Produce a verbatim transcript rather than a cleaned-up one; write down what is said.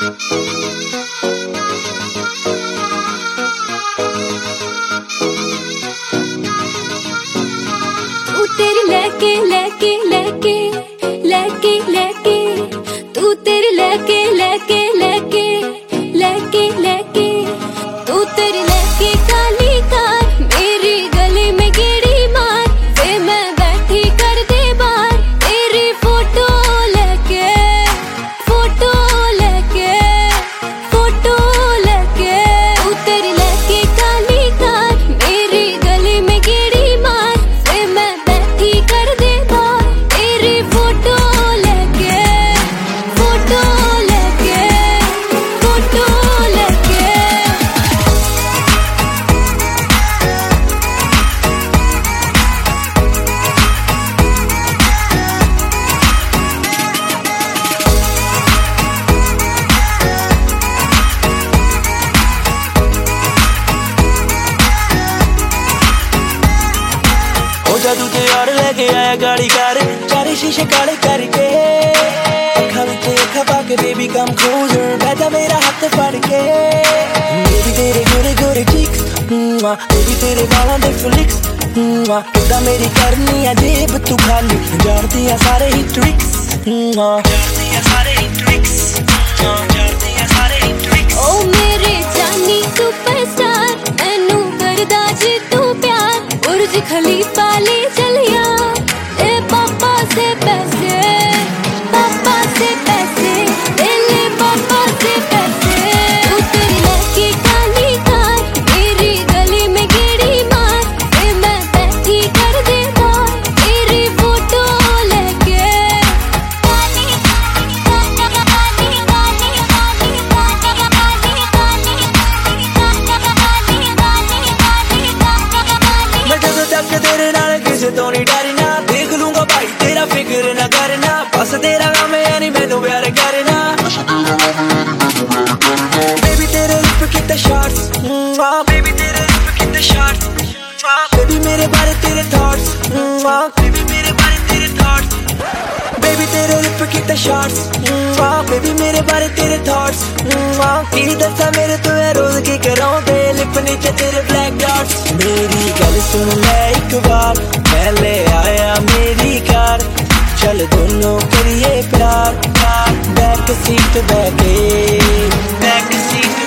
तू तेरी लेके लेके लेके लेके लेके तू तेरी लेके लेके लेके लेके लेके तू तेरी लेके काली कार मेरी गली में गेड़ी मार वे मैं बैठी कर दे बार तेरी फोटो लेके फोटो लेके फोटो लेके तू तेरी लेके काली कार मेरी गली में गेड़ी मार वे मैं बैठी कर दे बार तेरी फोटो लेके फोटो लेके फोटो लेके जादू ते यार लेके आया गाड़ी कार चारे शीशे काले करके अखा विच अखा पाके बेबी कम क्लोजर बैठा मेरा हाथ फड़ के बेबी तेरे गोरे गोरे चीक्स बेबी तेरे बालों दे फ्लिक्स किदा मेरी करनी है जेब तू खाली जानती है सारे ही ट्रिक्स जानती है सारे ही ट्रिक्स जानती है सारे ही ट्रिक्स ओ मेरे जानी सुपरस्टार मैनू करदा जी तू प्यार बुर्ज खलीफा ले चलिया ए पापा से पैसे पापा से पैसे ले पापा से पैसे तू तेरी लेके काली कार मेरी गली में गेड़ी मार ए मैं बैठी कर दे बार तेरी फोटो लेके काली काली काली काली काली काली काली काली मैं जदों तक तेरे नाल किसे तो नहीं डरना देख लूंगा भाई तेरा फिक्र न करना बस तेरा काम है नहीं मैनू प्यार करना बेबी तेरे लिप कितने शॉट्स बेबी तेरे लिप कितने शॉट्स बेबी मेरे बारे तेरे थॉट्स बेबी मेरे बारे तेरे थॉट्स बेबी तेरे लिप कितने शॉट्स बेबी मेरे बारे तेरे थॉट्स की दसा मेरे तो है रोज की कराऊं लिप नीचे तेरे ब्लैक डॉट्स मेरी गल सुन ले एक बार पहले आया मेरी कार चल दोनों करिए प्यार बैक सीट बैठे बैक सीट